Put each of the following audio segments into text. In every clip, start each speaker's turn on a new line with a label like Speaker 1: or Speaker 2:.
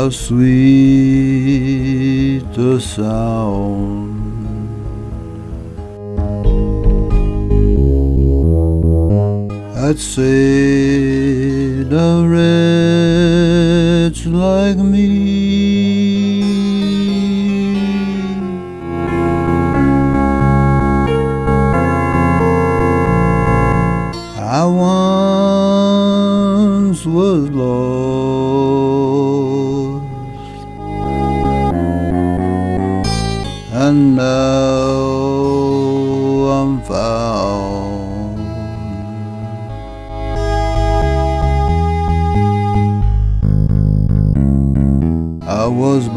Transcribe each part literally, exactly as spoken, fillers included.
Speaker 1: how sweet the sound that saved a wretch like me. I once was lost, and now I'm found. I was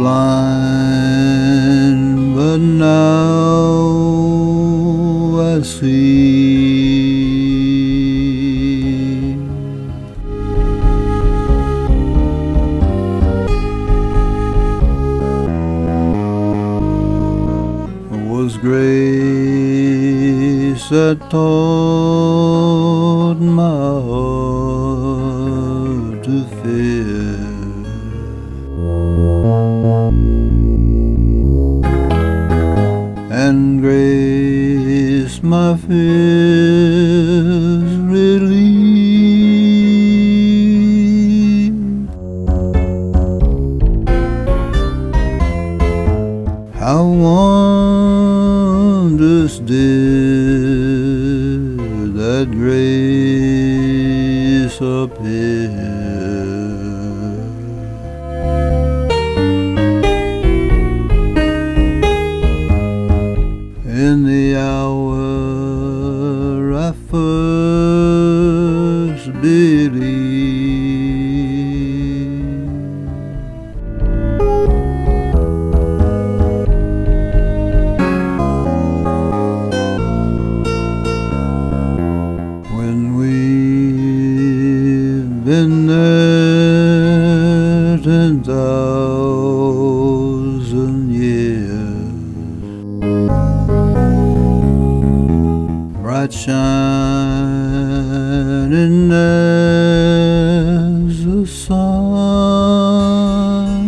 Speaker 1: blind, but now I see. Was grace that taught my heart to fear, and grace my fears relieved. How wondrous did that grace appear. In the hour I first believed, been there ten thousand years, bright shining as the sun.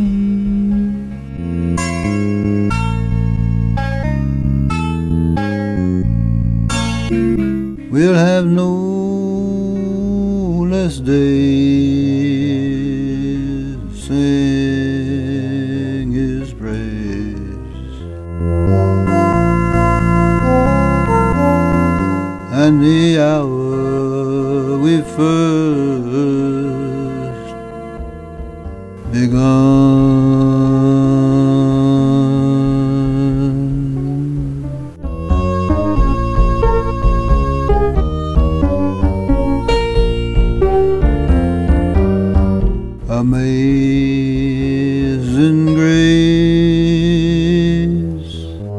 Speaker 1: We'll have no less days, sing His praise, and the hour we first begun. Amazing grace,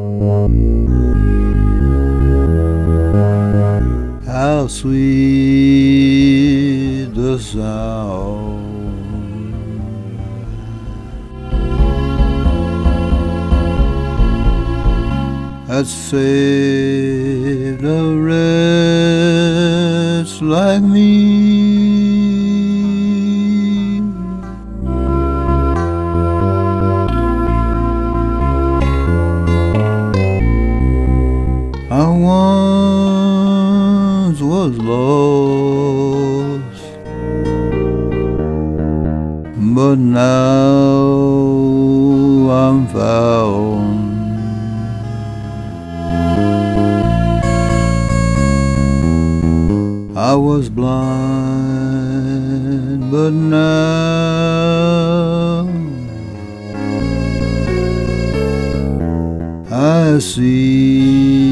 Speaker 1: how sweet the sound that saved a wretch like me. I once was lost, but now I'm found. I was blind, but now I see.